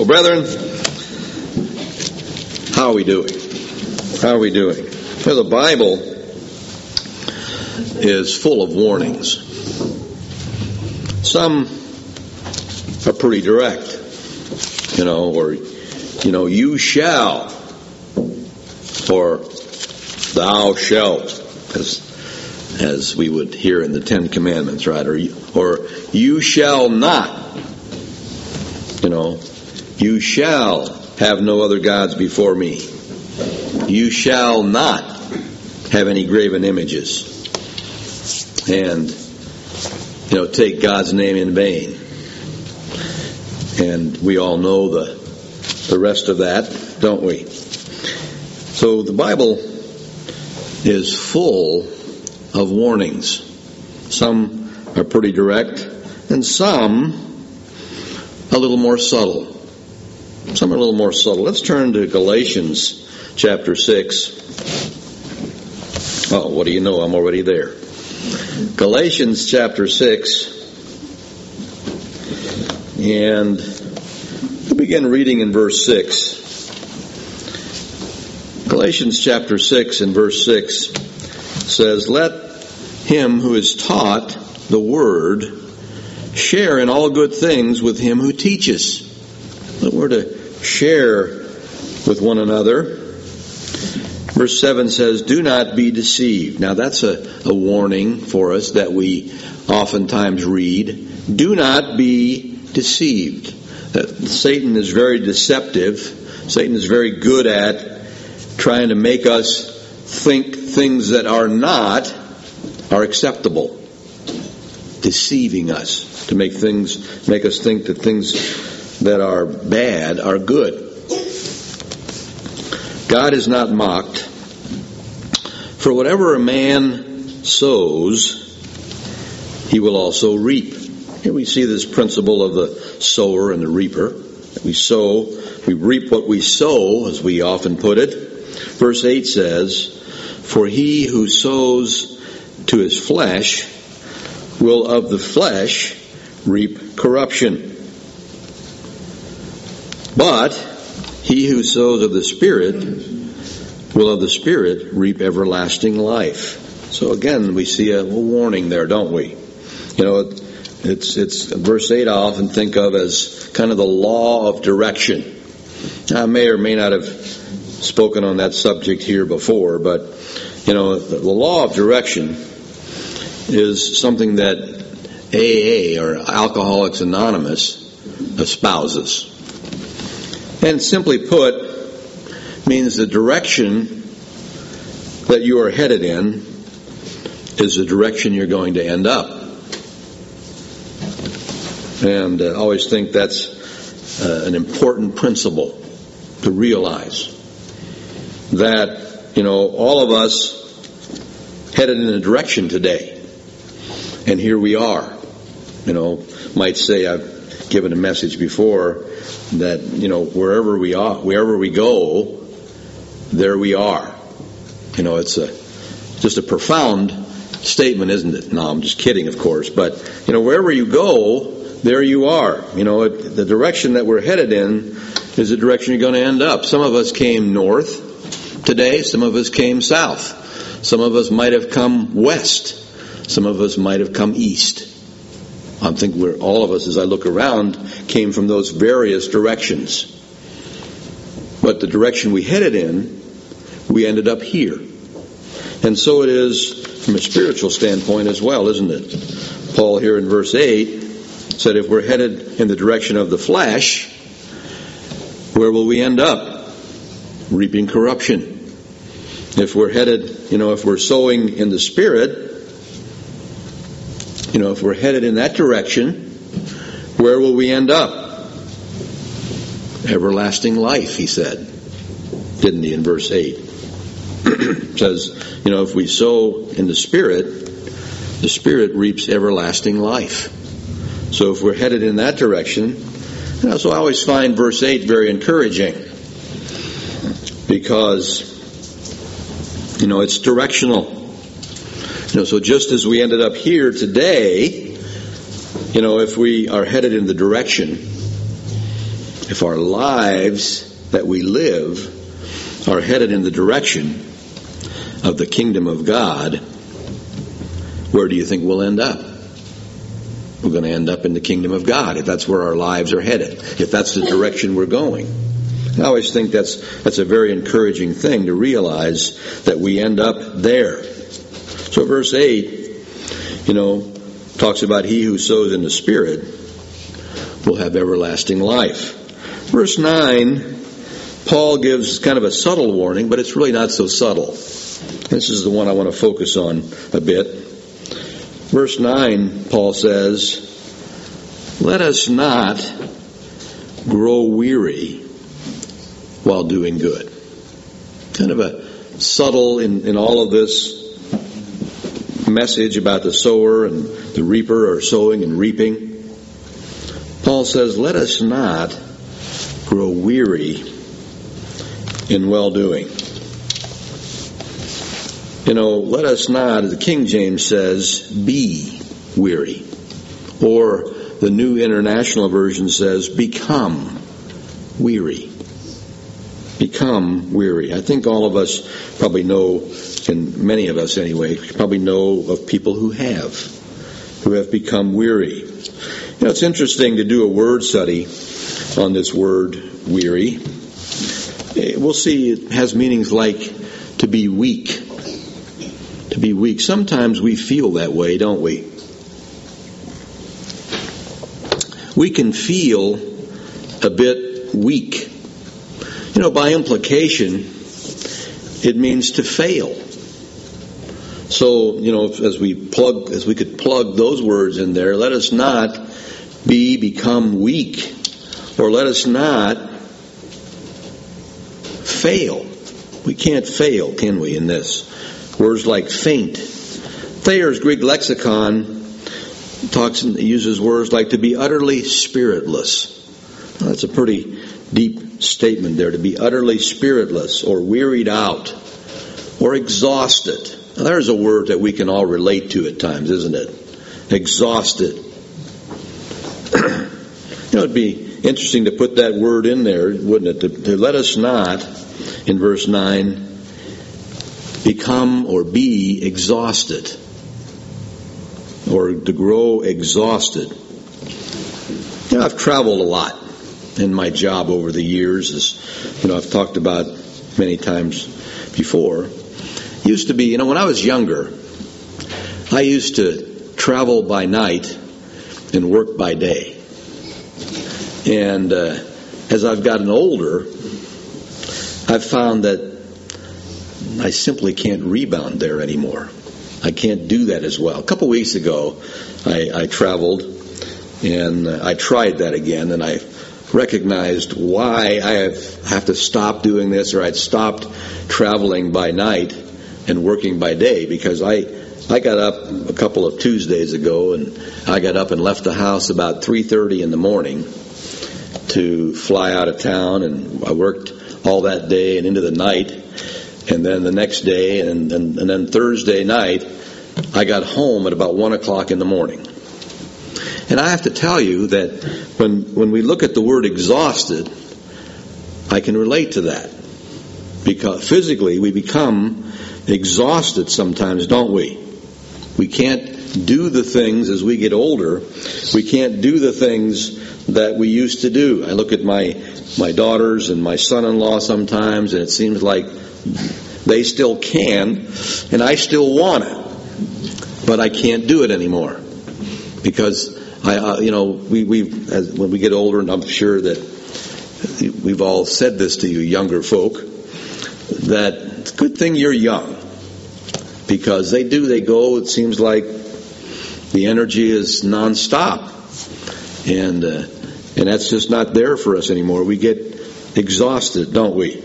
Well, brethren, how are we doing? How are we doing? Well, the Bible is full of warnings. Some are pretty direct, you shall, or thou shalt, as we would hear in the Ten Commandments, right? Or you shall not, you shall have no other gods before me. You shall not have any graven images. And, take God's name in vain. And we all know the rest of that, don't we? So the Bible is full of warnings. Some are pretty direct, and some a little more subtle. Some are a little more subtle. Let's turn to Galatians chapter 6. Oh, what do you know? I'm already there. Galatians chapter 6. And we'll begin reading in verse 6. Galatians chapter 6 and verse 6 says, "Let him who is taught the word share in all good things with him who teaches." We're to share with one another. Verse 7 says, "Do not be deceived." Now that's a warning for us that we oftentimes read. Do not be deceived. Satan is very deceptive. Satan is very good at trying to make us think things that are not are acceptable. Deceiving us to make us think that things that are bad are good. God is not mocked. For whatever a man sows, he will also reap. Here we see this principle of the sower and the reaper. We reap what we sow, as we often put it. Verse 8 says, "For he who sows to his flesh will of the flesh reap corruption. But he who sows of the Spirit will of the Spirit reap everlasting life." So again, we see a warning there, don't we? It's verse 8 I often think of as kind of the law of direction. I may or may not have spoken on that subject here before, but the law of direction is something that AA, or Alcoholics Anonymous, espouses. And simply put, means the direction that you are headed in is the direction you're going to end up. And I always think that's an important principle to realize. That, all of us headed in a direction today. And here we are. Might say I've given a message before that, wherever we go, there we are. It's just a profound statement, isn't it? No, I'm just kidding, of course. But, wherever you go, there you are. The direction that we're headed in is the direction you're going to end up. Some of us came north today. Some of us came south. Some of us might have come west. Some of us might have come east. I think all of us, as I look around, came from those various directions. But the direction we headed in, we ended up here. And so it is from a spiritual standpoint as well, isn't it? Paul here in verse 8 said if we're headed in the direction of the flesh, where will we end up? Reaping corruption. If we're headed, if we're sowing in the Spirit, if we're headed in that direction, where will we end up? Everlasting life, he said. Didn't he in verse 8? It says, if we sow in the Spirit reaps everlasting life. So if we're headed in that direction, so I always find verse 8 very encouraging. Because, it's directional. So just as we ended up here today, if we are headed in the direction if our lives that we live are headed in the direction of the kingdom of God, where do you think we'll end up? We're going to end up in the kingdom of God if that's where our lives are headed, if that's the direction we're going. I always think that's a very encouraging thing to realize that we end up there. So verse 8, talks about he who sows in the Spirit will have everlasting life. Verse 9, Paul gives kind of a subtle warning, but it's really not so subtle. This is the one I want to focus on a bit. Verse 9, Paul says, let us not grow weary while doing good. Kind of a subtle in all of this message about the sower and the reaper, or sowing and reaping. Paul says, let us not grow weary in well-doing. Let us not, as the King James says, be weary. Or the New International Version says, become weary. Become weary. I think all of us probably know, and many of us anyway, probably know of people who have become weary. It's interesting to do a word study on this word weary. We'll see it has meanings like to be weak. To be weak. Sometimes we feel that way, don't we? We can feel a bit weak. By implication, it means to fail. So, as we could plug those words in there, let us not become weak, or let us not fail. We can't fail, can we, in this? Words like faint. Thayer's Greek lexicon uses words like to be utterly spiritless. Well, that's a pretty deep statement there, to be utterly spiritless, or wearied out, or exhausted. Now, there's a word that we can all relate to at times, isn't it? Exhausted. It'd be interesting to put that word in there, wouldn't it? To let us not, in verse 9, become or be exhausted, or to grow exhausted. I've traveled a lot in my job over the years, as I've talked about many times before. Used to be, when I was younger, I used to travel by night and work by day. And as I've gotten older, I've found that I simply can't rebound there anymore. I can't do that as well. A couple weeks ago, I traveled, and I tried that again, and I recognized why I have to stop doing this, or I'd stopped traveling by night and working by day, because I got up a couple of Tuesdays ago, and I got up and left the house about 3:30 in the morning to fly out of town, and I worked all that day and into the night, and then the next day, and then Thursday night, I got home at about 1 o'clock in the morning. And I have to tell you that when we look at the word exhausted, I can relate to that. Because physically we become exhausted sometimes, don't we? We can't do the things as we get older. We can't do the things that we used to do. I look at my daughters and my son-in-law sometimes, and it seems like they still can, and I still want it, but I can't do it anymore, because when we get older, and I'm sure that we've all said this to you younger folk, that it's a good thing you're young, because they go, it seems like the energy is nonstop, and that's just not there for us anymore. We get exhausted, don't we?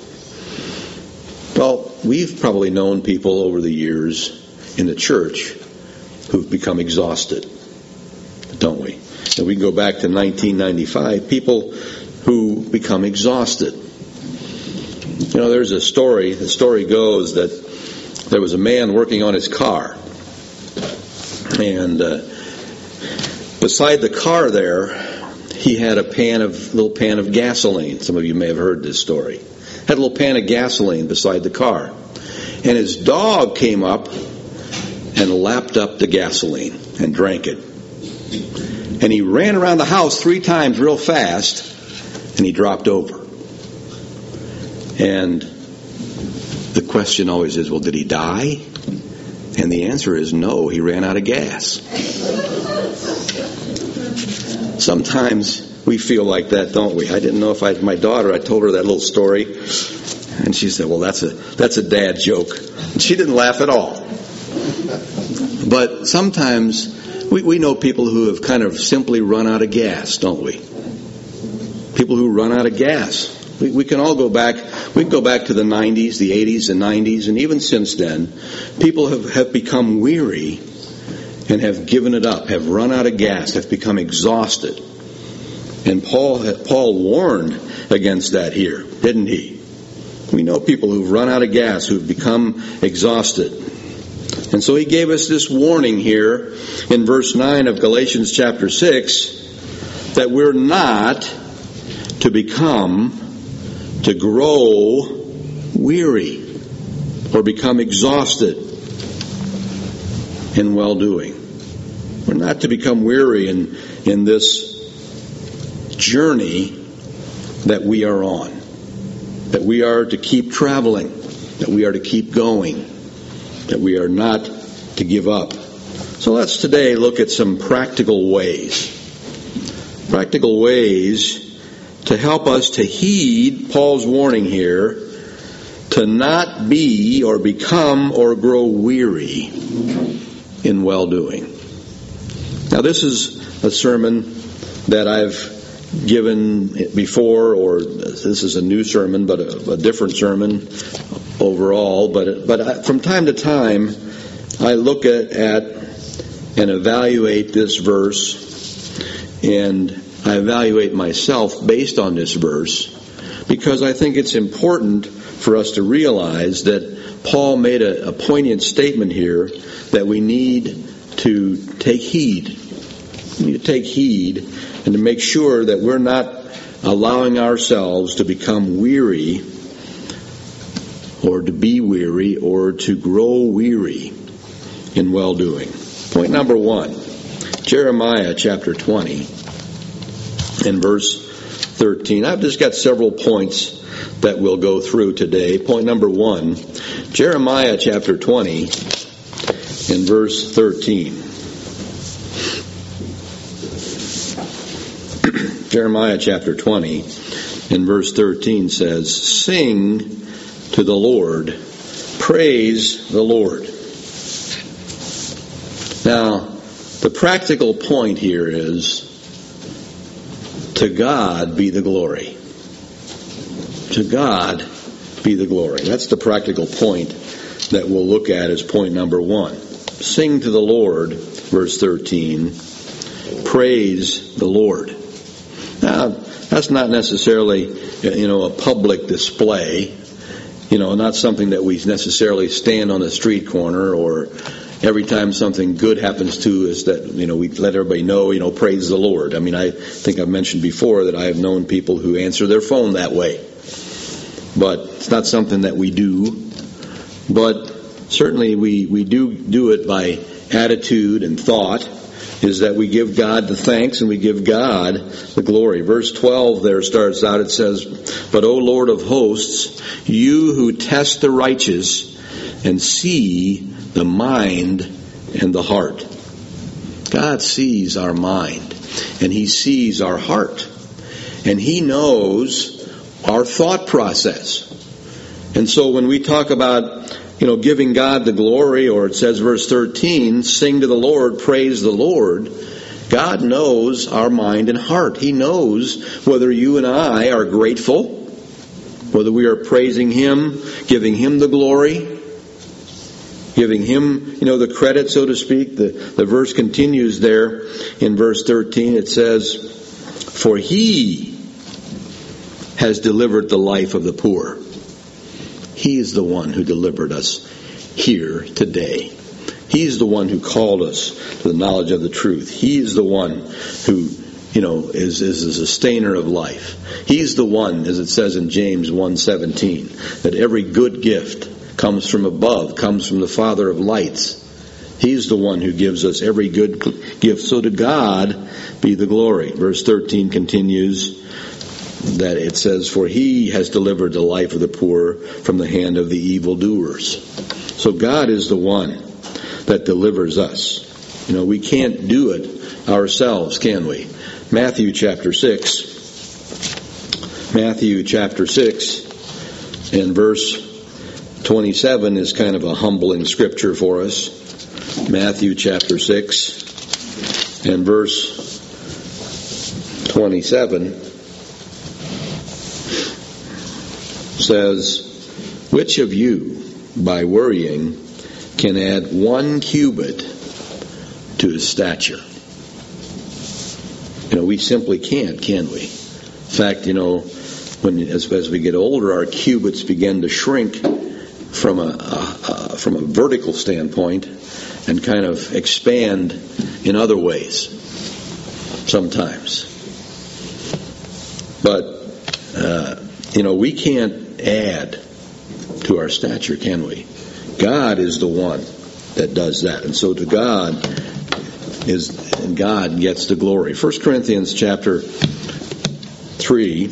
Well, we've probably known people over the years in the church who've become exhausted, don't we? And we can go back to 1995, people who become exhausted. There's a story. The story goes that there was a man working on his car, and beside the car there, he had a little pan of gasoline. Some of you may have heard this story. Had a little pan of gasoline beside the car. And his dog came up and lapped up the gasoline and drank it. And he ran around the house 3 times real fast, and he dropped over. And the question always is, well, did he die? And the answer is no, he ran out of gas. Sometimes we feel like that, don't we? I didn't know if my daughter, I told her that little story, and she said, well, that's a dad joke. And she didn't laugh at all. But sometimes we know people who have kind of simply run out of gas, don't we? People who run out of gas. We can all go back. We can go back to the 90s, the 80s, and 90s, and even since then, people have become weary and have given it up, have run out of gas, have become exhausted. And Paul warned against that here, didn't he? We know people who've run out of gas, who've become exhausted. And so he gave us this warning here in verse 9 of Galatians chapter 6 that we're not to grow weary or become exhausted in well-doing. We're not to become weary in this journey that we are on, that we are to keep traveling, that we are to keep going, that we are not to give up. So let's today look at some practical ways to help us to heed Paul's warning here, to not be or become or grow weary in well-doing. Now this is a sermon that I've given before, or this is a new sermon, but a different sermon overall. But from time to time, I look at and evaluate this verse, and I evaluate myself based on this verse, because I think it's important for us to realize that Paul made a poignant statement here that we need to take heed. We need to take heed and to make sure that we're not allowing ourselves to become weary or to be weary or to grow weary in well-doing. Point number 1, Jeremiah chapter 20 and verse 13. I've just got several points that we'll go through today. Point number 1, Jeremiah chapter 20 and verse 13. Jeremiah chapter 20 and verse 13 says, "Sing to the Lord, praise the Lord." Now, the practical point here is, to God be the glory. To God be the glory. That's the practical point that we'll look at as point number 1. Sing to the Lord, verse 13, praise the Lord. Now, that's not necessarily, a public display, not something that we necessarily stand on the street corner, or every time something good happens to us that, we let everybody know, praise the Lord. I mean, I think I've mentioned before that I have known people who answer their phone that way. But it's not something that we do. But certainly we do it by attitude and thought, is that we give God the thanks and we give God the glory. Verse 12 there starts out, it says, "But O Lord of hosts, you who test the righteous and see the mind and the heart." God sees our mind, and He sees our heart, and He knows our thought process. And so when we talk about giving God the glory, or it says verse 13, sing to the Lord, praise the Lord, God knows our mind and heart. He knows whether you and I are grateful, whether we are praising Him, giving Him the glory, giving Him, the credit, so to speak. The verse continues there in verse 13. It says, "For He has delivered the life of the poor." He is the one who delivered us here today. He's the one who called us to the knowledge of the truth. He is the one who is a sustainer of life. He's the one, as it says in James 1:17, that every good gift comes from above, comes from the Father of lights. He's the one who gives us every good gift. So to God be the glory. Verse 13 continues that it says, for he has delivered the life of the poor from the hand of the evildoers. So God is the one that delivers us. We can't do it ourselves, can we? Matthew chapter 6 and verse 27 is kind of a humbling scripture for us. Matthew chapter 6 and verse 27 says, which of you, by worrying, can add 1 cubit to his stature? We simply can't, can we? In fact, as we get older, our cubits begin to shrink from a vertical standpoint and kind of expand in other ways sometimes. But we can't add to our stature, can we? God is the one that does that, and so to God gets the glory. 1 Corinthians chapter 3,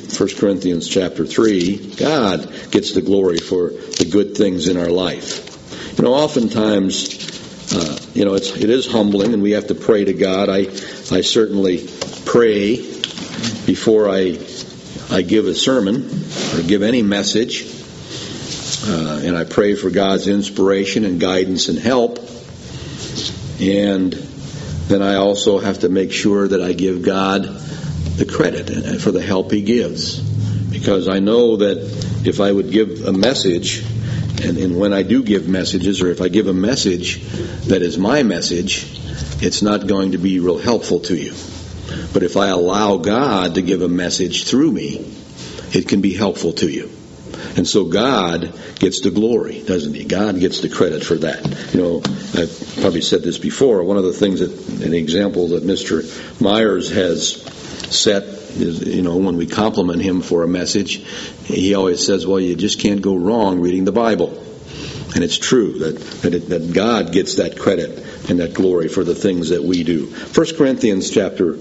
God gets the glory for the good things in our life. Oftentimes, it is humbling, and we have to pray to God. I certainly pray before I give a sermon or give any message, and I pray for God's inspiration and guidance and help. And then I also have to make sure that I give God the credit for the help He gives. Because I know that if I would give a message, and when I do give messages, or if I give a message that is my message, it's not going to be real helpful to you. But if I allow God to give a message through me, it can be helpful to you. And so God gets the glory, doesn't He? God gets the credit for that. I've probably said this before. One of the things an example that Mr. Myers has set is, when we compliment him for a message, he always says, well, you just can't go wrong reading the Bible. And it's true that God gets that credit and that glory for the things that we do. 1 Corinthians chapter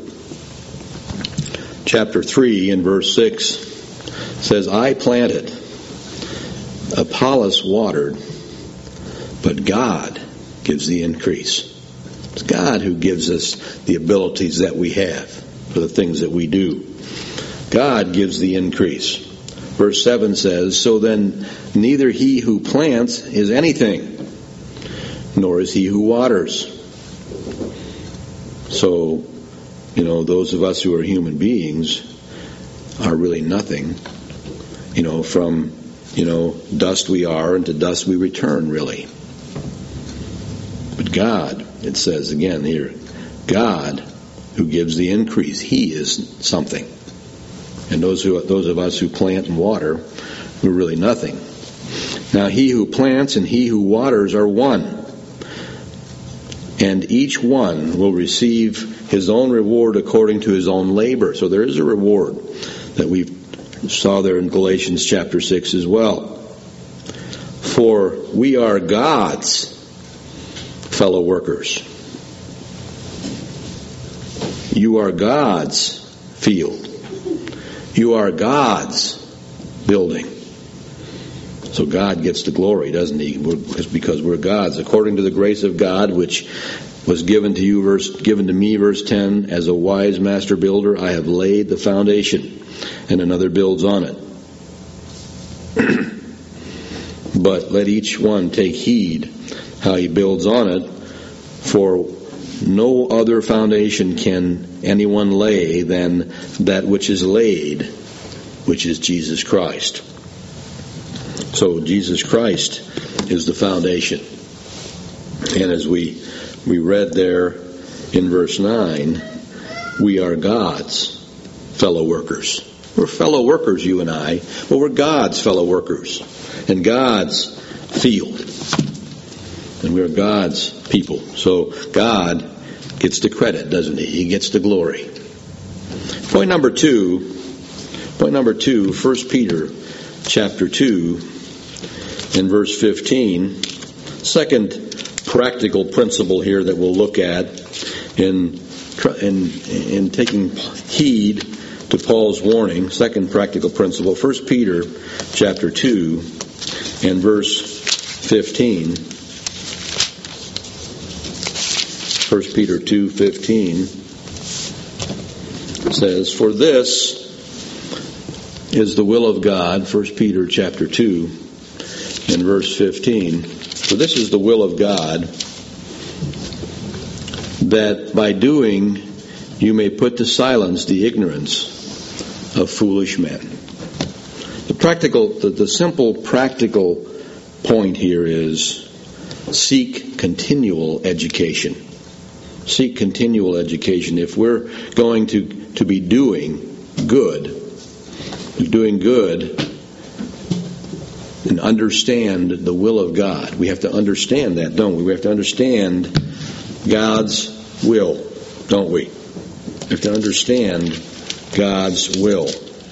3 and verse 6 says, I planted, Apollos watered, but God gives the increase. It's God who gives us the abilities that we have for the things that we do. God gives the increase. Verse 7 says, so then neither he who plants is anything, nor is he who waters. So, those of us who are human beings are really nothing. From dust we are, and to dust we return, really. But God, it says again here, God who gives the increase, He is something. And those of us who plant and water, we're really nothing. Now he who plants and he who waters are one, and each one will receive his own reward according to his own labor. So there is a reward that we saw there in Galatians chapter 6 as well. For we are God's fellow workers. You are God's field. You are God's building. So God gets the glory, doesn't He? It's because we're God's. According to the grace of God, which was given to me, verse 10, as a wise master builder, I have laid the foundation, and another builds on it. But let each one take heed how he builds on it, for no other foundation can anyone lay than that which is laid, which is Jesus Christ. So Jesus Christ is the foundation. And as we read there in verse 9, we are God's fellow workers. We're fellow workers, you and I, but we're God's fellow workers and God's field. And we're God's people. So God gets the credit, doesn't He? He gets the glory. Point number two, 1 Peter chapter 2 and verse 15. Second practical principle here that we'll look at in taking heed to Paul's warning. Second practical principle, 1 Peter chapter 2 and verse 15. 1 Peter 2:15 says, "For this is the will of God," 1 Peter chapter 2 and verse 15, "For this is the will of God, that by doing you may put to silence the ignorance of foolish men." The simple practical point here is seek continual education. Seek continual education. If we're going to be doing good and understand the will of God, we have to understand that, don't we? We have to understand God's will, don't we? We have to understand God's will.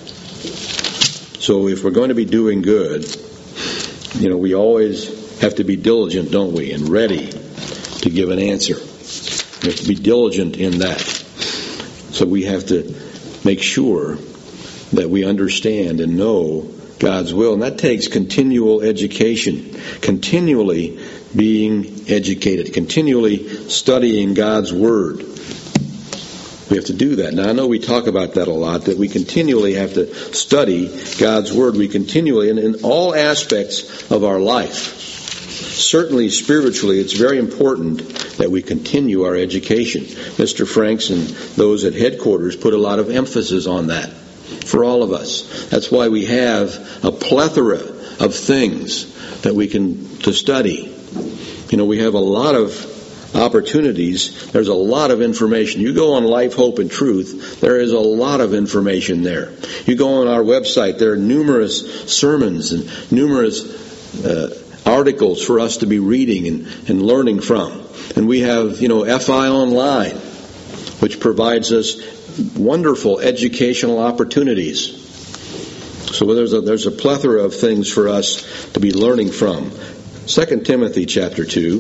So if we're going to be doing good, we always have to be diligent, don't we? And ready to give an answer. We have to be diligent in that. So we have to make sure that we understand and know God's will. And that takes continual education, continually being educated, continually studying God's Word. We have to do that. Now, I know we talk about that a lot, that we continually have to study God's Word. We continually, and in all aspects of our life, certainly spiritually, it's very important that we continue our education. Mr. Franks and those at headquarters put a lot of emphasis on that for all of us. That's why we have a plethora of things that we can to study. We have a lot of opportunities. There's a lot of information. You go on Life, Hope, and Truth, there is a lot of information there. You go on our website, there are numerous sermons and numerous articles for us to be reading and learning from. And we have, FI Online, which provides us wonderful educational opportunities. So there's a plethora of things for us to be learning from. 2 Timothy chapter 2.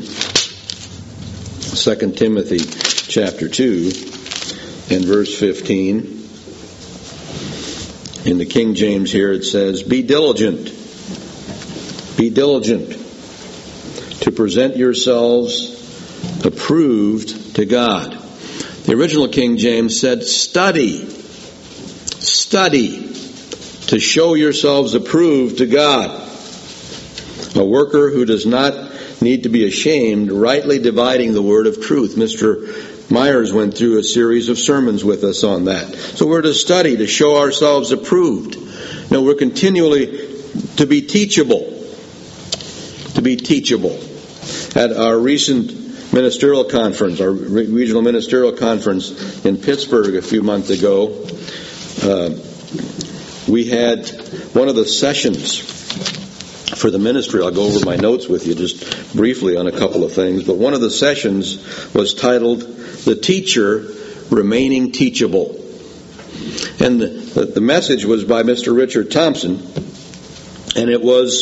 2 Timothy chapter 2 and verse 15. In the King James here it says, Be diligent to present yourselves approved to God. The original King James said, Study to show yourselves approved to God. A worker who does not need to be ashamed, rightly dividing the word of truth. Mr. Myers went through a series of sermons with us on that. So we're to study to show ourselves approved. We're continually to be teachable. To be teachable. At our recent ministerial conference, our regional ministerial conference in Pittsburgh a few months ago, we had one of the sessions for the ministry. I'll go over my notes with you just briefly on a couple of things. But one of the sessions was titled, The Teacher Remaining Teachable. And the message was by Mr. Richard Thompson. And it was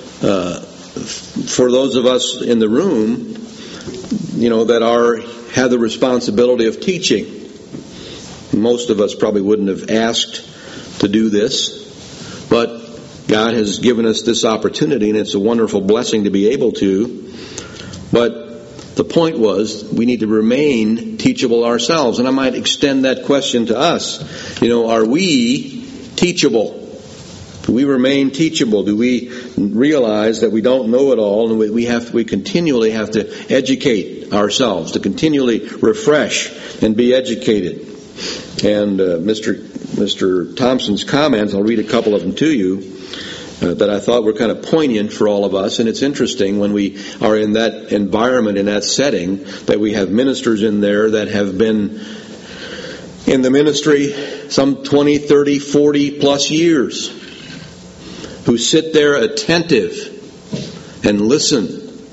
for those of us in the room, that have the responsibility of teaching. Most of us probably wouldn't have asked to do this, but God has given us this opportunity, and it's a wonderful blessing to be able to. But the point was, we need to remain teachable ourselves. And I might extend that question to us. Are we teachable? Do we remain teachable? Do we realize that we don't know it all, and we continually have to educate ourselves, to continually refresh and be educated? And Mr. Thompson's comments, I'll read a couple of them to you, that I thought were kind of poignant for all of us. And it's interesting when we are in that environment, in that setting, that we have ministers in there that have been in the ministry some 20, 30, 40 plus years, who sit there attentive and listen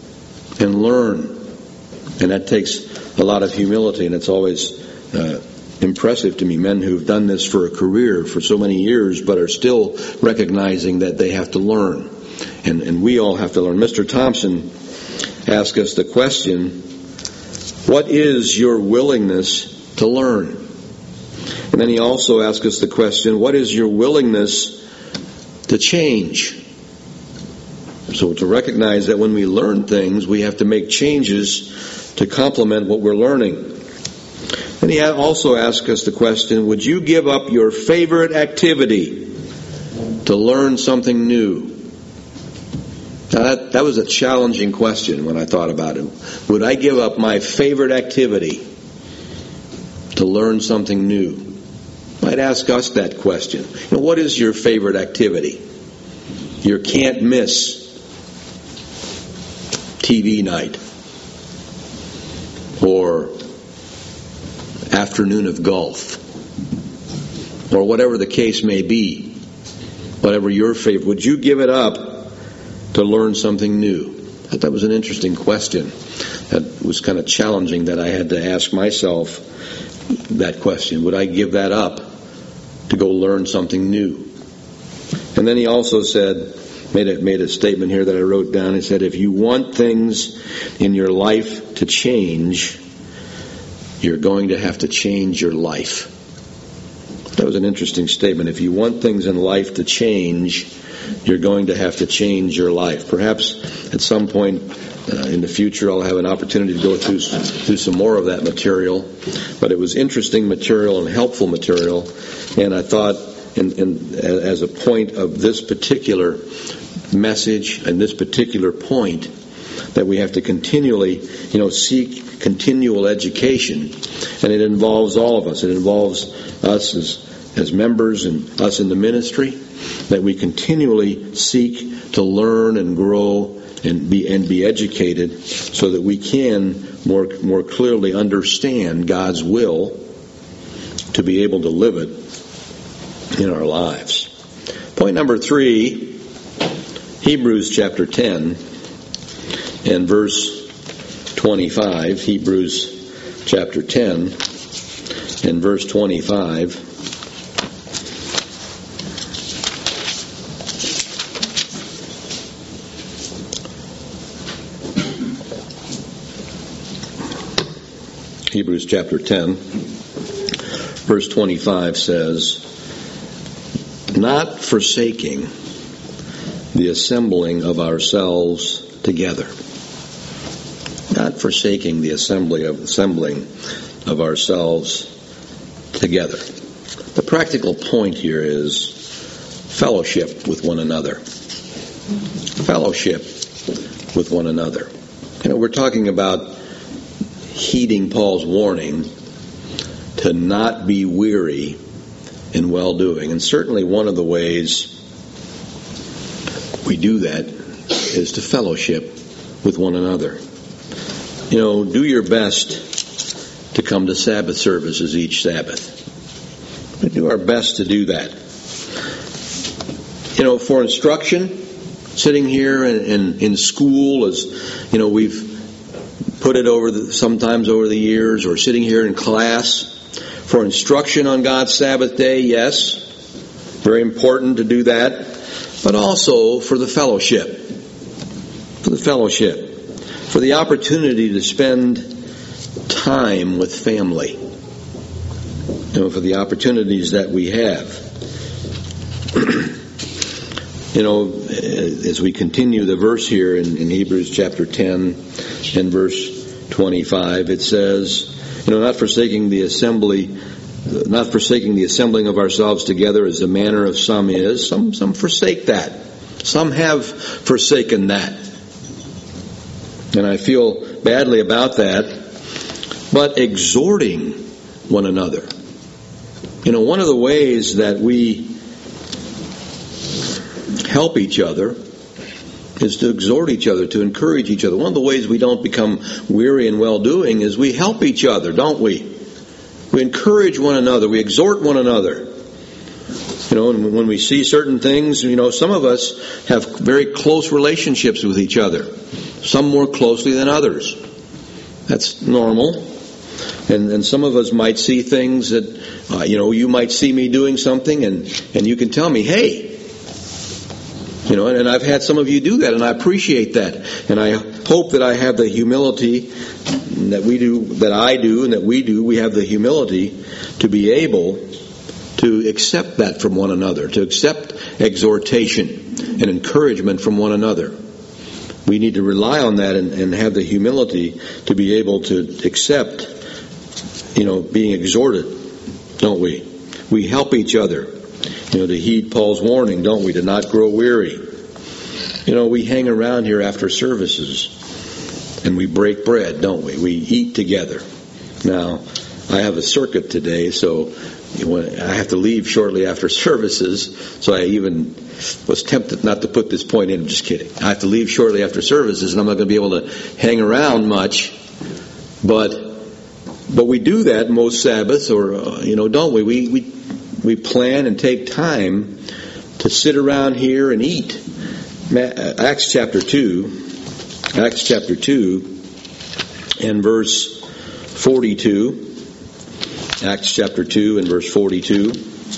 and learn. And that takes a lot of humility, and it's always impressive to me. Men who've done this for a career for so many years, but are still recognizing that they have to learn. And we all have to learn. Mr. Thompson asked us the question, what is your willingness to learn? And then he also asked us the question, what is your willingness to change? So to recognize that when we learn things, we have to make changes to complement what we're learning. And he also asked us the question, would you give up your favorite activity to learn something new? Now that was a challenging question when I thought about it. Would I give up my favorite activity to learn something new? I'd ask us that question. What is your favorite activity? Your can't miss TV night, or afternoon of golf, or whatever the case may be, whatever your favorite. Would you give it up to learn something new? I thought that was an interesting question. That was kind of challenging that I had to ask myself that question. Would I give that up to go learn something new? And then he also said, made a statement here that I wrote down. He said, if you want things in your life to change, you're going to have to change your life. That was an interesting statement. If you want things in life to change, you're going to have to change your life. Perhaps at some point in the future I'll have an opportunity to go through some more of that material. But it was interesting material and helpful material. And I thought, as a point of this particular message and this particular point, that we have to continually, seek continual education. And it involves all of us. It involves us as members and us in the ministry, that we continually seek to learn and grow and be educated so that we can more clearly understand God's will to be able to live it in our lives. Point number 3, Hebrews chapter 10 and verse 25. Hebrews chapter 10 and verse 25. Hebrews chapter 10, verse 25 says, not forsaking the assembling of ourselves together. Not forsaking the assembling of ourselves together. The practical point here is fellowship with one another. Fellowship with one another. We're talking about heeding Paul's warning to not be weary in well-doing. And certainly one of the ways we do that is to fellowship with one another. Do your best to come to Sabbath services each Sabbath. We do our best to do that. For instruction, sitting here in school, as we've put it sometimes over the years, or sitting here in class for instruction on God's Sabbath day, yes, very important to do that, but also for the fellowship, for the opportunity to spend time with family, for the opportunities that we have. As we continue the verse here in Hebrews chapter 10 and verse 25, it says, not forsaking the assembling of ourselves together as the manner of some is. Some forsake that. Some have forsaken that. And I feel badly about that. But exhorting one another. One of the ways that we help each other is to exhort each other, to encourage each other. One of the ways we don't become weary in well-doing is we help each other, don't we? We encourage one another. We exhort one another. And when we see certain things, some of us have very close relationships with each other. Some more closely than others. That's normal. And some of us might see things that, you might see me doing something and you can tell me, hey, and I've had some of you do that, and I appreciate that. And I hope that I have the humility that I do, and that we have the humility to be able to accept that from one another, to accept exhortation and encouragement from one another. We need to rely on that and have the humility to be able to accept, being exhorted, don't we? We help each other, to heed Paul's warning, don't we, to not grow weary. We hang around here after services and we break bread, don't we? We eat together. Now, I have a circuit today, so I have to leave shortly after services, so I even was tempted not to put this point in. I'm just kidding. I have to leave shortly after services, and I'm not going to be able to hang around much, but we do that most Sabbaths, or don't we? We plan and take time to sit around here and eat. Acts chapter 2 and verse 42. Acts chapter 2 and verse 42.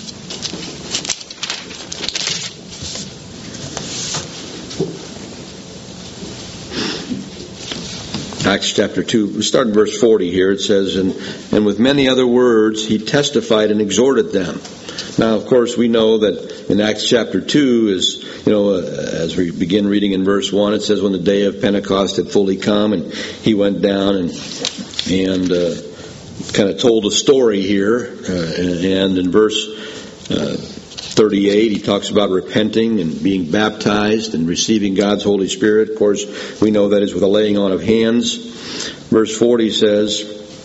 Acts chapter 2, we start in verse 40 here. It says, and with many other words he testified and exhorted them. Now, of course, we know that in Acts chapter 2 is, as we begin reading in verse 1, it says when the day of Pentecost had fully come, and he went down and kind of told a story here. And in verse 38, he talks about repenting and being baptized and receiving God's Holy Spirit. Of course, we know that is with a laying on of hands. Verse 40 says,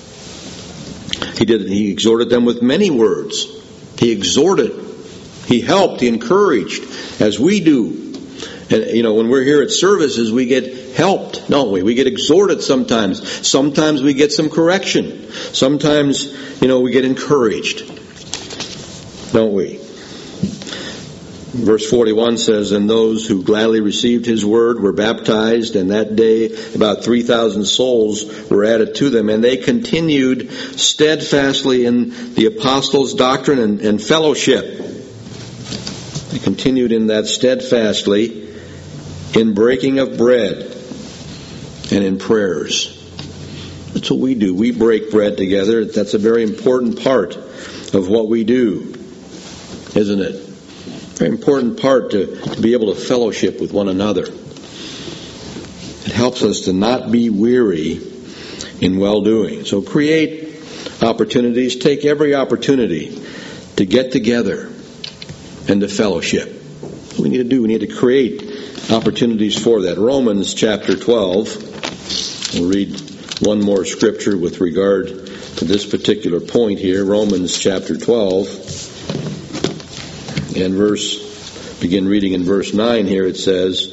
he exhorted them with many words. He exhorted, he helped, he encouraged, as we do. And, when we're here at services, we get helped, don't we? We get exhorted sometimes. Sometimes we get some correction. Sometimes, we get encouraged, don't we? Verse 41 says, and those who gladly received his word were baptized, and that day about 3,000 souls were added to them, and they continued steadfastly in the apostles' doctrine and fellowship. They continued in that steadfastly, in breaking of bread and in prayers. That's what we do. We break bread together. That's a very important part of what we do, isn't it? Very important part to be able to fellowship with one another. It helps us to not be weary in well-doing. So create opportunities. Take every opportunity to get together and to fellowship. What we need to do, we need to create opportunities for that. Romans chapter 12. We'll read one more scripture with regard to this particular point here. Romans chapter 12. And begin reading in verse 9 here. It says,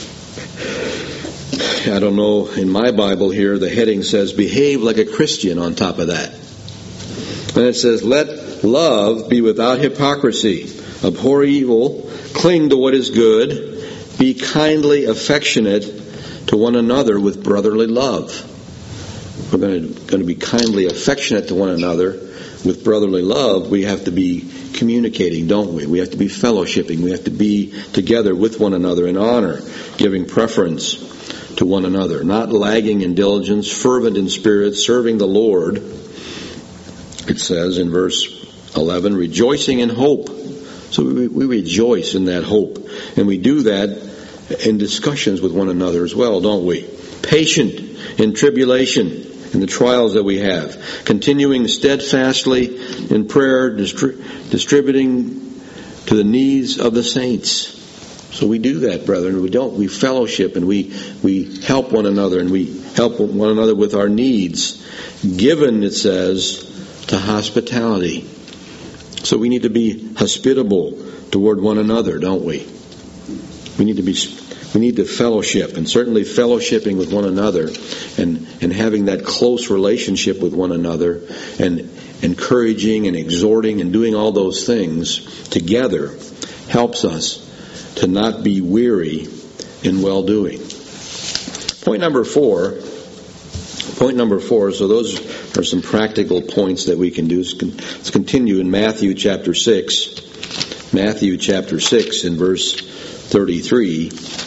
I don't know, in my Bible here, the heading says, behave like a Christian on top of that. And it says, let love be without hypocrisy. Abhor evil, cling to what is good, be kindly affectionate to one another with brotherly love. We're going to be kindly affectionate to one another with brotherly love. We have to be communicating, don't we? We have to be fellowshipping. We have to be together with one another in honor, giving preference to one another, not lagging in diligence, fervent in spirit, serving the Lord. It says in verse 11, rejoicing in hope. So we rejoice in that hope. And we do that in discussions with one another as well, don't we? Patient in tribulation, in the trials that we have, continuing steadfastly in prayer, distributing to the needs of the saints. So we do that, brethren. We fellowship and we help one another, and we help one another with our needs, given, it says, to hospitality. So we need to be hospitable toward one another, don't we? We need to fellowship, and certainly fellowshipping with one another and having that close relationship with one another and encouraging and exhorting and doing all those things together helps us to not be weary in well-doing. Point number four, so those are some practical points that we can do. Let's continue in Matthew chapter 6. Matthew chapter 6 in verse 33.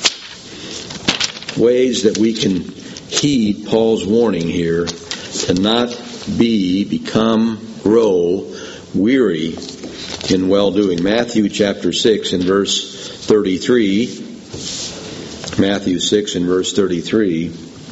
Ways that we can heed Paul's warning here to not grow weary in well-doing. Matthew chapter 6 and verse 33. Matthew 6 and verse 33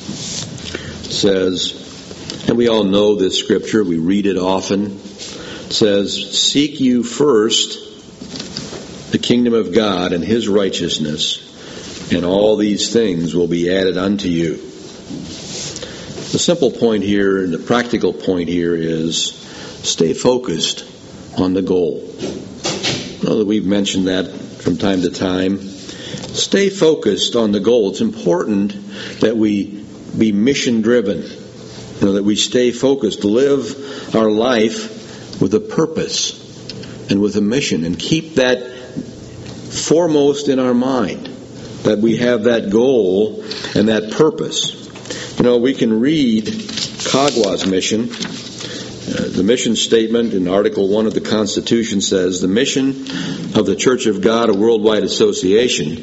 says, and we all know this scripture, we read it often. It says, "Seek you first the kingdom of God and His righteousness, and all these things will be added unto you." The simple point here and the practical point here is stay focused on the goal. I know that we've mentioned that from time to time. Stay focused on the goal. It's important that we be mission driven. That we stay focused, live our life with a purpose and with a mission, and keep that foremost in our mind, that we have that goal and that purpose. We can read Kagwa's mission. The mission statement in Article 1 of the Constitution says, "The mission of the Church of God, a worldwide association,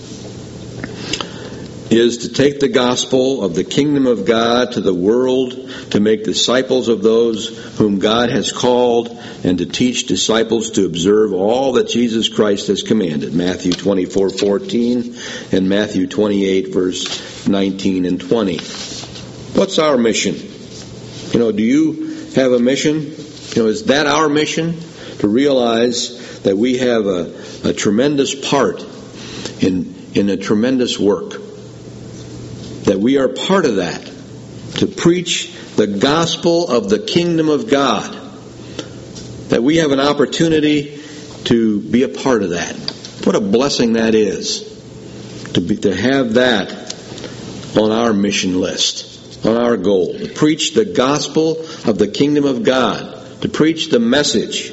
is to take the gospel of the kingdom of God to the world, to make disciples of those whom God has called, and to teach disciples to observe all that Jesus Christ has commanded." Matthew 24:14 and Matthew 28 verse 19 and 20. What's our mission? Do you have a mission? Is that our mission? To realize that we have a tremendous part in a tremendous work. That we are part of that. To preach the gospel of the kingdom of God. That we have an opportunity to be a part of that. What a blessing that is. To have that on our mission list. On our goal. To preach the gospel of the kingdom of God. To preach the message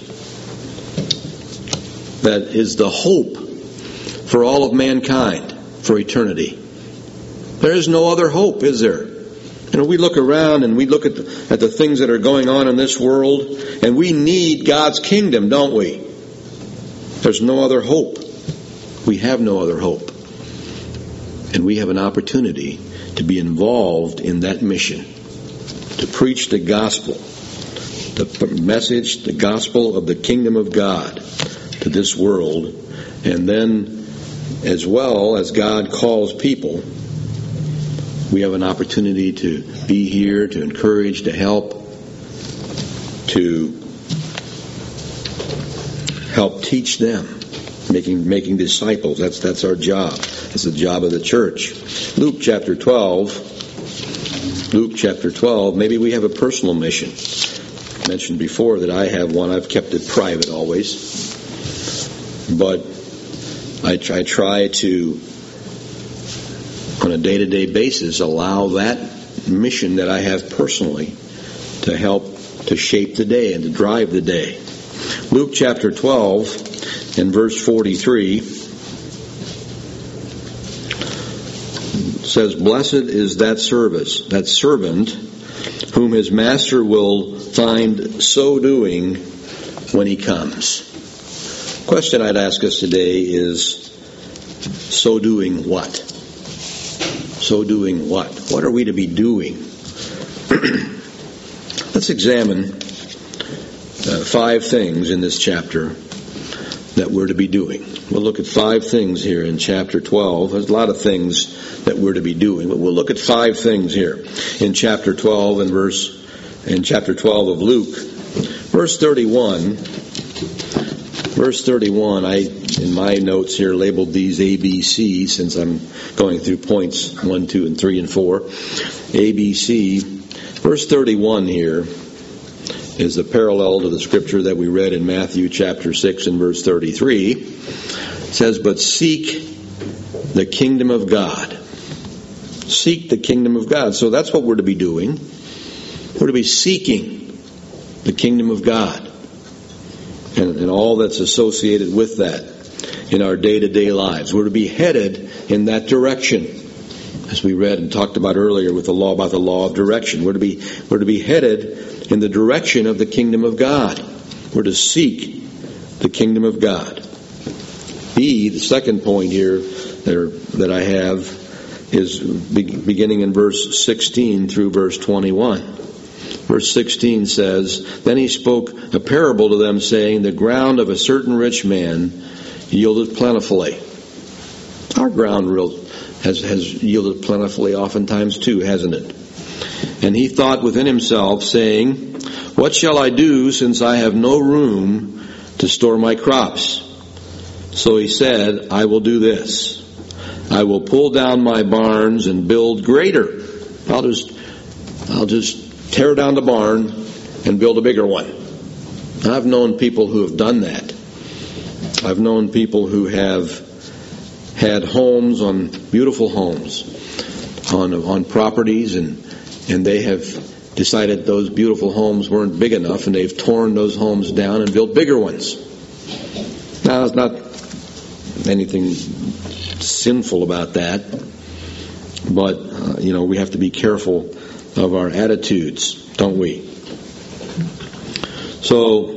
that is the hope for all of mankind for eternity. There is no other hope, is there? We look around and we look at the things that are going on in this world, and we need God's kingdom, don't we? There's no other hope. We have no other hope. And we have an opportunity to be involved in that mission. To preach the gospel. The message, the gospel of the kingdom of God to this world. And then, as well as God calls people, we have an opportunity to be here, to encourage, to help teach them, making disciples. That's our job. That's the job of the church. Luke chapter 12. Maybe we have a personal mission. I mentioned before that I have one. I've kept it private always, but I try to, on a day-to-day basis, allow that mission that I have personally to help to shape the day and to drive the day. Luke chapter 12 and verse 43 says, "Blessed is that servant whom his master will find so doing when he comes." Question I'd ask us today is, so doing what? So doing what? What are we to be doing? Let's examine 5 things in this chapter that we're to be doing. We'll look at 5 things here in chapter 12. There's a lot of things that we're to be doing, but we'll look at 5 things here in chapter 12 in chapter 12 of Luke. Verse 31. In my notes here, labeled these ABC, since I'm going through points 1, 2, and 3, and 4. ABC. Verse 31 here is a parallel to the scripture that we read in Matthew chapter 6 and verse 33. It says, "But seek the kingdom of God." Seek the kingdom of God. So that's what we're to be doing. We're to be seeking the kingdom of God. And all that's associated with that in our day-to-day lives. We're to be headed in that direction. as we read and talked about earlier with the law about the law of direction. We're to be headed in the direction of the kingdom of God. We're to seek the kingdom of God. B, the second point here that I have, is beginning in verse 16 through verse 21. Verse 16 says, "Then he spoke a parable to them, saying, The ground of a certain rich man yielded plentifully." Our ground has yielded plentifully oftentimes too, hasn't it? "And he thought within himself, saying, What shall I do, since I have no room to store my crops? So he said, I will do this. I will pull down my barns and build greater." I'll just tear down the barn and build a bigger one. I've known people who have done that. I've known people who have had homes, on beautiful homes, on properties, and they have decided those beautiful homes weren't big enough, and they've torn those homes down and built bigger ones. Now, there's not anything sinful about that, but we have to be careful of our attitudes, don't we? So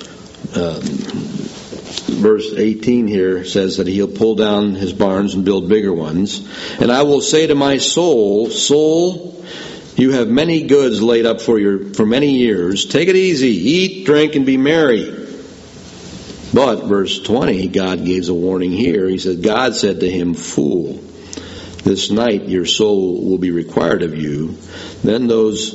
verse 18 here says that he'll pull down his barns and build bigger ones. "And I will say to my soul, Soul, you have many goods laid up for many years. Take it easy, eat, drink, and be merry." But, verse 20, God gives a warning here. He said, God said to him, "Fool, this night your soul will be required of you. Then whose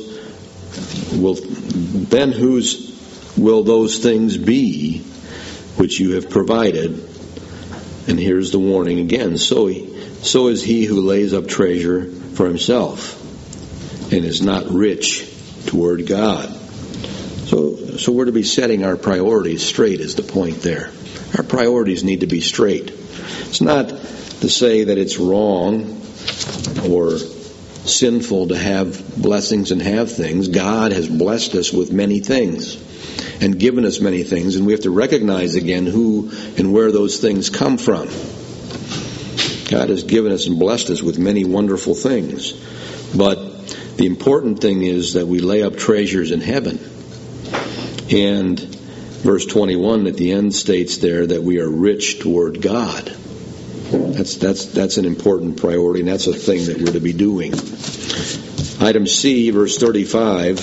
will those things be which you have provided?" And here's the warning again. So is he who lays up treasure for himself and is not rich toward God. So we're to be setting our priorities straight, is the point there. Our priorities need to be straight. It's not to say that it's wrong or sinful to have blessings and have things. God has blessed us with many things and given us many things, and we have to recognize again who and where those things come from. God has given us and blessed us with many wonderful things, but the important thing is that we lay up treasures in heaven. And verse 21 at the end states there that we are rich toward God. That's an important priority, and that's a thing that we're to be doing. Item C, verse 35,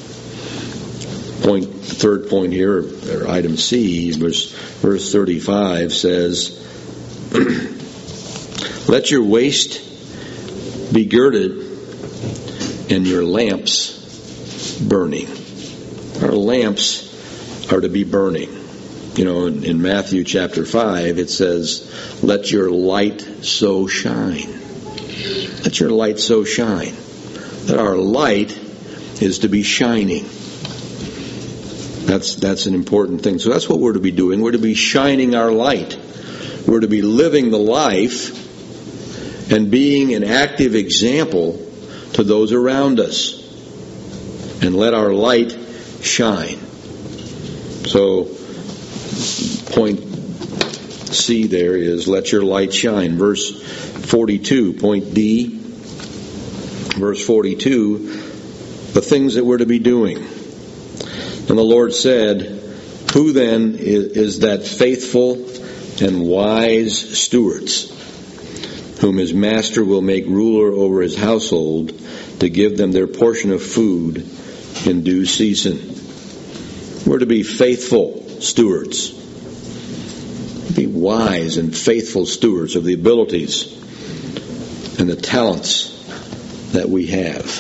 third point here, or item C, verse 35 says, "Let your waist be girded and your lamps burning." Our lamps are to be burning. In Matthew chapter 5, it says, "Let your light so shine." Let your light so shine. That our light is to be shining. That's an important thing. So that's what we're to be doing. We're to be shining our light. We're to be living the life and being an active example to those around us. And let our light shine. So, point C there is, let your light shine. Verse 42, point D, verse 42, the things that we're to be doing. "And the Lord said, Who then is that faithful and wise steward, whom his master will make ruler over his household, to give them their portion of food in due season?" We're to be faithful stewards. Be wise and faithful stewards of the abilities and the talents that we have.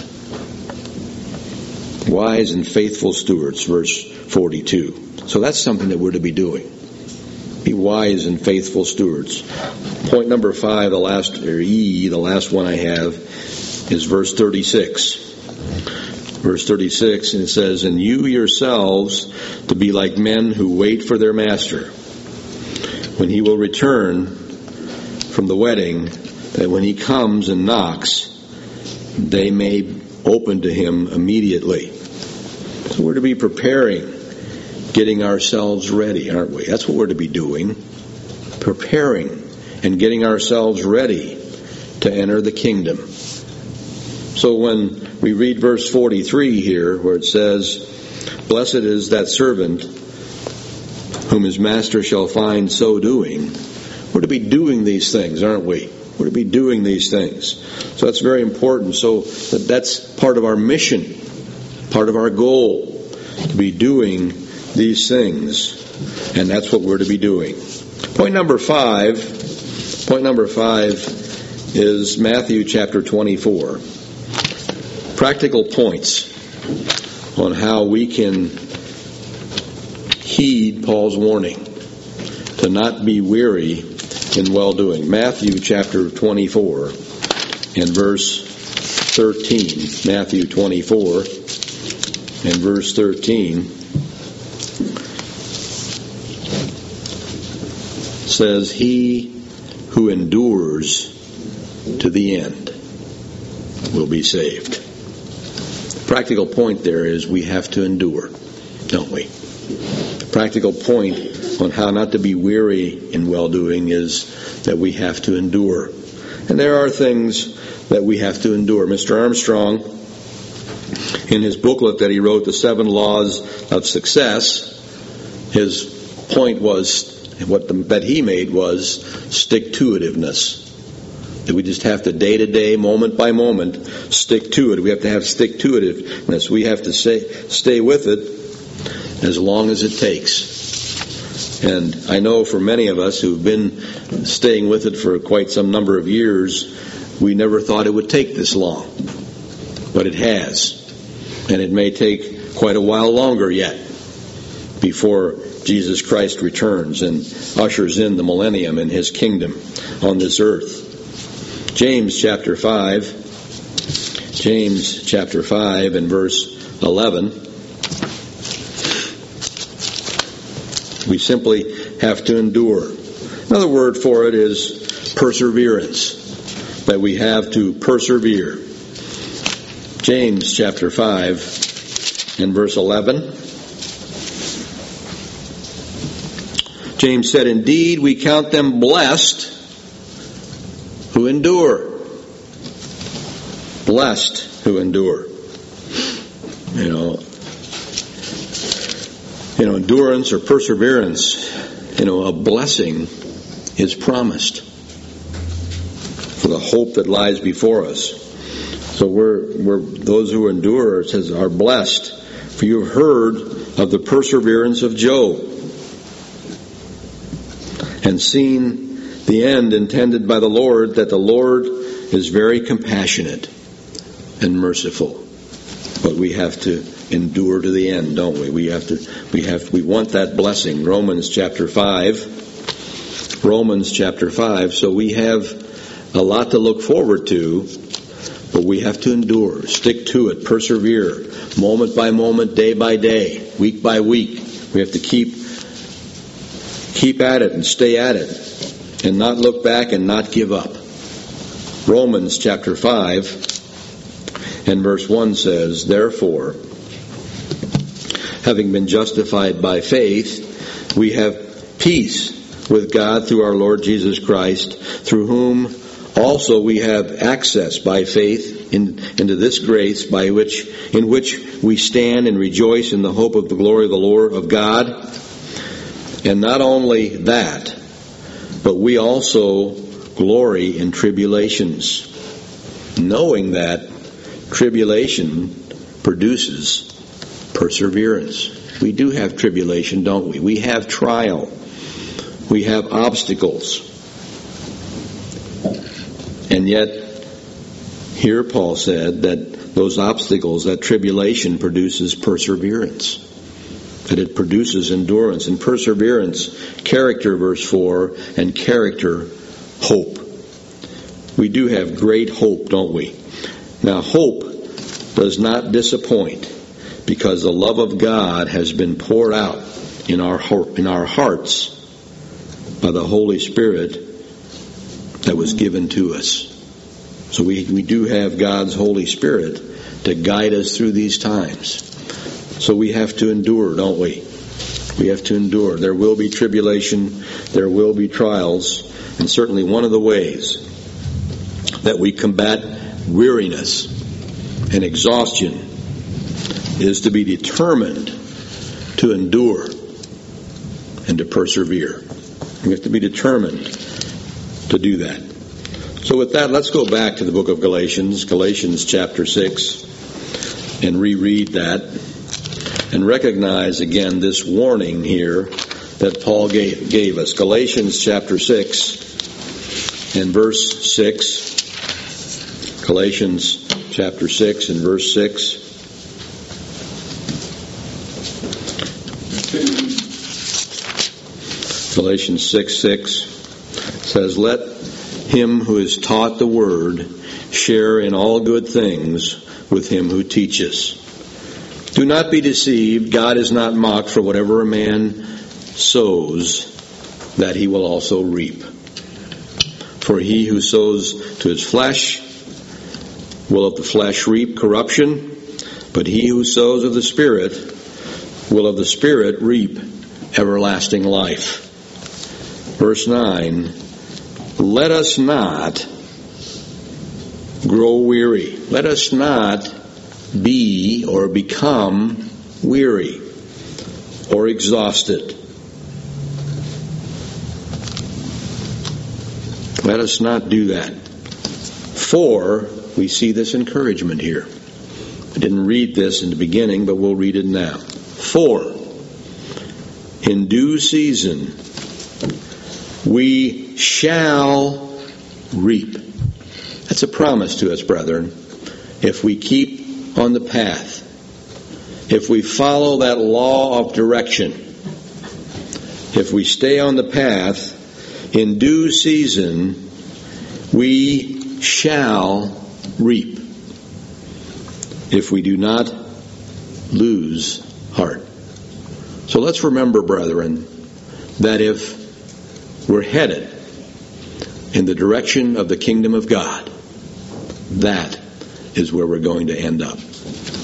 Wise and faithful stewards, verse 42. So that's something that we're to be doing. Be wise and faithful stewards. Point number 5, the last one I have, is verse 36. Verse 36, and it says, "And you yourselves to be like men who wait for their master, when he will return from the wedding, that when he comes and knocks, they may open to him immediately." So we're to be preparing, getting ourselves ready, aren't we? That's what we're to be doing. Preparing and getting ourselves ready to enter the kingdom. So when we read verse 43 here, where it says, "Blessed is that servant whom his master shall find so doing," we're to be doing these things, aren't we? We're to be doing these things. So that's very important. So that's part of our mission, part of our goal, to be doing these things. And that's what we're to be doing. Point number five is Matthew chapter 24. Practical points on how we can heed Paul's warning to not be weary in well-doing. Matthew chapter 24 and verse 13. Matthew 24 and verse 13 says, "He who endures to the end will be saved." The practical point there is we have to endure, don't we? The practical point on how not to be weary in well-doing is that we have to endure. And there are things that we have to endure. Mr. Armstrong, in his booklet that he wrote, The 7 Laws of Success, his point was, that he made was stick-to-itiveness. That we just have to day-to-day, moment-by-moment, stick to it. We have to have stick-to-itiveness. We have to stay with it as long as it takes. And I know for many of us who've been staying with it for quite some number of years, we never thought it would take this long. But it has. And it may take quite a while longer yet before Jesus Christ returns and ushers in the millennium in His kingdom on this earth. James chapter 5 and verse 11. We simply have to endure. Another word for it is perseverance. That we have to persevere. James chapter 5 and verse 11. James said, "Indeed, we count them blessed who endure." Blessed who endure. Endurance or perseverance, a blessing is promised for the hope that lies before us. So we're those who endure, it says, are blessed. For you have heard of the perseverance of Job and seen the end intended by the Lord, that the Lord is very compassionate and merciful. But we have to endure to the end, don't we? We want that blessing. Romans chapter 5. So we have a lot to look forward to, but we have to endure, stick to it, persevere, moment by moment, day by day, week by week. We have to keep at it and stay at it and not look back and not give up. Romans chapter 5 and verse 1 says, "Therefore, having been justified by faith, we have peace with God through our Lord Jesus Christ, through whom also we have access by faith into this grace in which we stand and rejoice in the hope of the glory of the Lord of God. And not only that, but we also glory in tribulations, knowing that tribulation produces perseverance." We do have tribulation, don't we? We have trial. We have obstacles. And yet, here Paul said that those obstacles, that tribulation produces perseverance. That it produces endurance. And perseverance, character, verse 4, and character, hope. We do have great hope, don't we? Now, hope does not disappoint, because the love of God has been poured out in our hearts by the Holy Spirit that was given to us. So we do have God's Holy Spirit to guide us through these times. So we have to endure, don't we? We have to endure. There will be tribulation, there will be trials, and certainly one of the ways that we combat weariness and exhaustion is to be determined to endure and to persevere. We have to be determined to do that. So with that, let's go back to the book of Galatians chapter 6, and reread that and recognize again this warning here that Paul gave us. Galatians chapter 6 and verse 6. Galatians chapter 6 and verse 6. Galatians 6:6 says, "Let him who is taught the word share in all good things with him who teaches. Do not be deceived. God is not mocked, for whatever a man sows, that he will also reap. For he who sows to his flesh will of the flesh reap corruption, but he who sows of the Spirit will of the Spirit reap everlasting life." Verse 9, "Let us not grow weary." Let us not be or become weary or exhausted. Let us not do that. For we see this encouragement here. I didn't read this in the beginning, but we'll read it now. For in due season we shall reap. That's a promise to us, brethren. If we keep on the path, if we follow that law of direction, if we stay on the path, in due season we shall reap, if we do not lose heart. So let's remember, brethren, that if we're headed in the direction of the kingdom of God, that is where we're going to end up.